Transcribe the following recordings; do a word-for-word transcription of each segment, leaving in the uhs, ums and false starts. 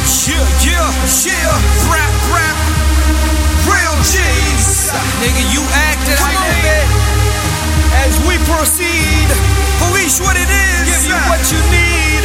Yeah, yeah, yeah. Rap, rap. Real G's. Nigga, you acting like that. As we proceed, police what it is. Give you what you need.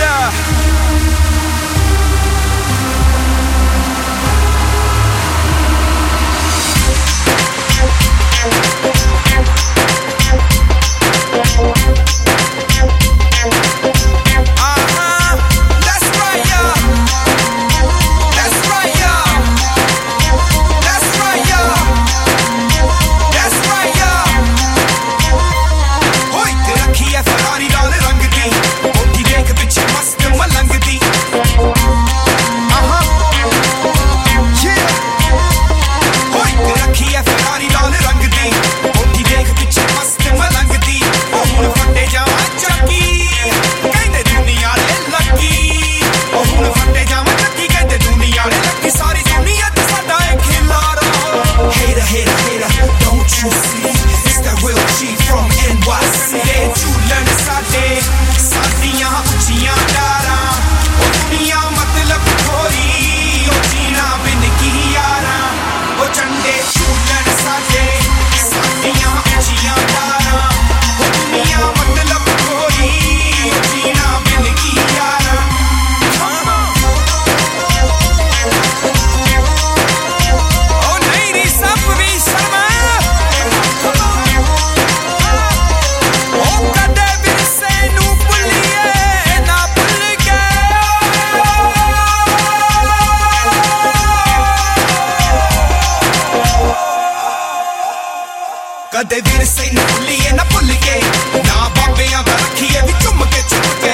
कदे विरसे न भुलिए न भुल के ना बाबियां दा रखिए भी चुम के चुम के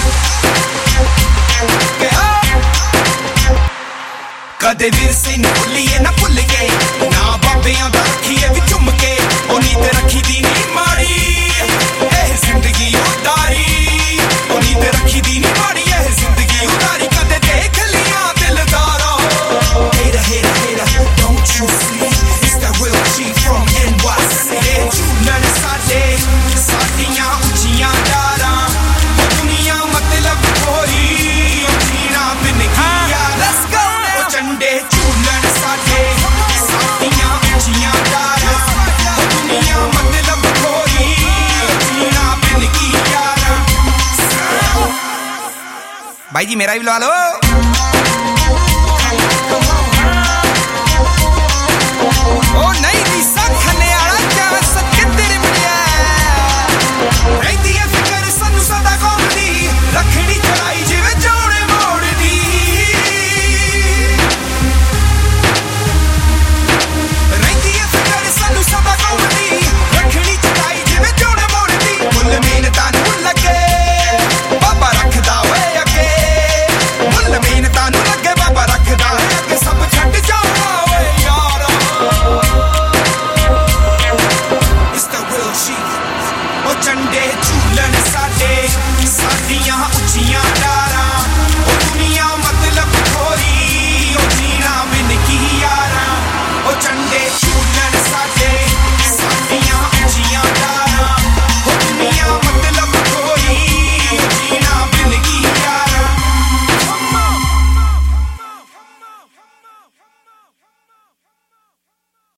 कदे विरसे न भुलिए न भुल के ना बाबियां दा रखिए भी चुम के ओ नींद रखी दी नी माड़ी ए जिंदगी उदारी ओ नींद रखी दी नी माड़ी ए जिंदगी उदारी कदे देख लिया दिलदारा Hera Hera Hera don't you see it's that real G from N Y C झूलन साडे साडियां उच्चियां डारां ओ दुनिया मतलब थोड़ी ओ जीना बिन किया let's go ओ चंडे झूलन साडे साडियां उच्चियां डारां ओ दुनिया मतलब थोड़ी ओ जीना बिन किया भाई जी मेरा भी बुला लो ओ नहीं दिसा खने आला क्या सत्य तेरे मिलिया रहती है फिकर सानू सदा घूमदी रखड़ी चढ़ाई जिवें जोड़े मोड़दी रहती है फिकर सानू सदा घूमदी रखड़ी चढ़ाई जिवें जोड़े मोड़दी मुल मेहनतां नूं लगे बाबा रखदा होए अगे मुल मेहनतां नूं लगे बाबा रखदा होए अगे सब छड्ड जाओ चंडे झूलन साडे साडियां उच्चियां डारां